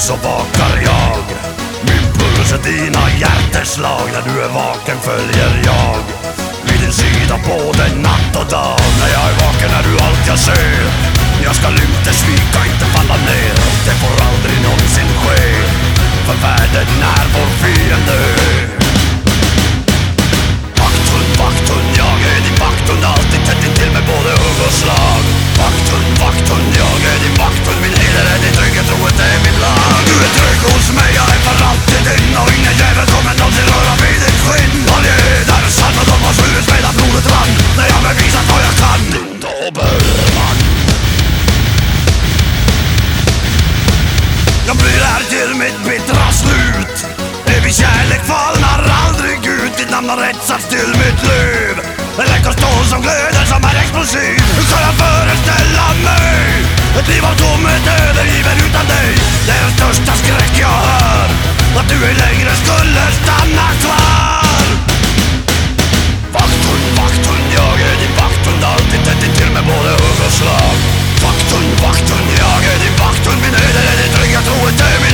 så vakar jag. Min puls är dina hjärteslag. När du är vaken följer jag vid din sida både natt och dag. När jag är vaken är du allt jag ser. Jag ska inte svika, inte falla ner. Det får aldrig någonsin ske, för världen är vår fiende. Vakthund, vakthund, jag är din vakthund. Alltid tätt intill med både hugg och slag. Vakthund, vakthund, jag är din vakthund. Min heder är din trygghet, troet är min lag. Du är trygg hos mig, jag är för alltid din. Och ingen jävel kommer någonsin röra vid ditt skinn. Allierade är sann och de har svurit medan blodet rann. När jag bevisat vad jag kan, din dobermann. Jag blir här till mitt bittra slut. Evig kärlek falnar aldrig ut. Ditt namn har etsats till mitt liv. En läcker stål som glöder, som är explosiv. Hur ska jag föreställa mig ett liv av tomhet övergiven utan dig? Det är den största skräck jag hör, att du ej längre skulle stanna kvar. Vakthund, vakthund, jag är din vakthund. Alltid tätt intill med både hugg och slag. Vakthund, vakthund, jag är din vakthund. Min heder är din trygghet, troet är min